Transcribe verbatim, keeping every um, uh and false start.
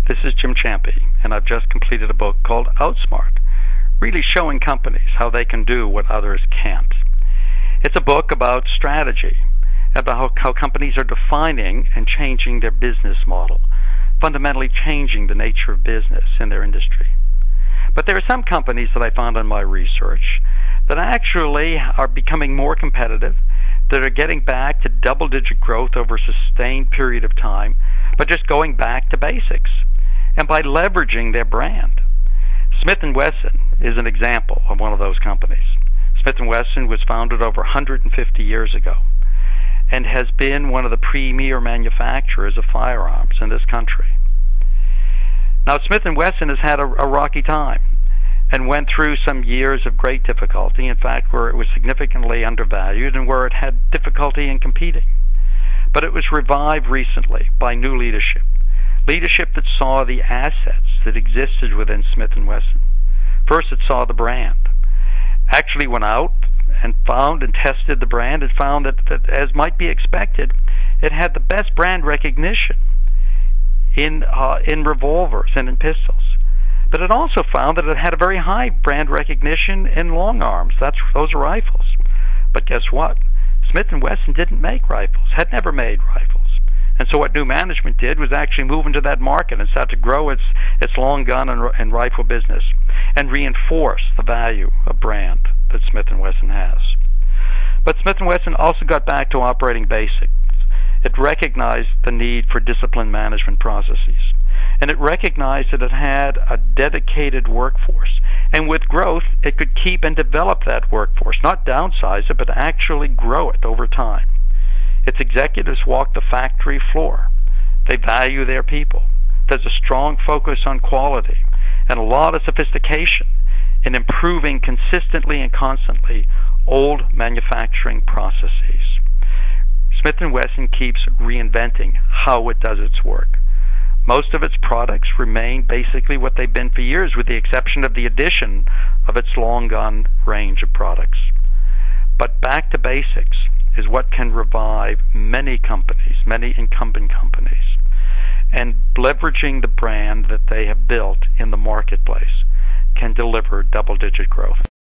This is Jim Champy, and I've just completed a book called Outsmart, really showing companies how they can do what others can't. It's a book about strategy, about how, how companies are defining and changing their business model, fundamentally changing the nature of business in their industry. But there are some companies that I found in my research that actually are becoming more competitive, that are getting back to double-digit growth over a sustained period of time, but just going back to basics, and by leveraging their brand. Smith and Wesson is an example of one of those companies. Smith and Wesson was founded over one hundred fifty years ago and has been one of the premier manufacturers of firearms in this country. Now, Smith and Wesson has had a, a rocky time and went through some years of great difficulty, in fact, where it was significantly undervalued and where it had difficulty in competing. But it was revived recently by new leadership, leadership that saw the assets that existed within Smith and Wesson. First, it saw the brand, actually went out and found and tested the brand and found that, that, as might be expected, it had the best brand recognition in uh, in revolvers and in pistols. But it also found that it had a very high brand recognition in long arms. That's those are rifles. But guess what? Smith and Wesson didn't make rifles, had never made rifles. And so what new management did was actually move into that market and start to grow its its long gun and, and rifle business and reinforce the value of brand that Smith and Wesson has. But Smith and Wesson also got back to operating basics. It recognized the need for disciplined management processes, and it recognized that it had a dedicated workforce. And with growth, it could keep and develop that workforce, not downsize it, but actually grow it over time. Its executives walk the factory floor. They value their people. There's a strong focus on quality and a lot of sophistication in improving consistently and constantly old manufacturing processes. Smith and Wesson keeps reinventing how it does its work. Most of its products remain basically what they've been for years, with the exception of the addition of its long gun range of products. But back to basics is what can revive many companies, many incumbent companies, and leveraging the brand that they have built in the marketplace can deliver double-digit growth.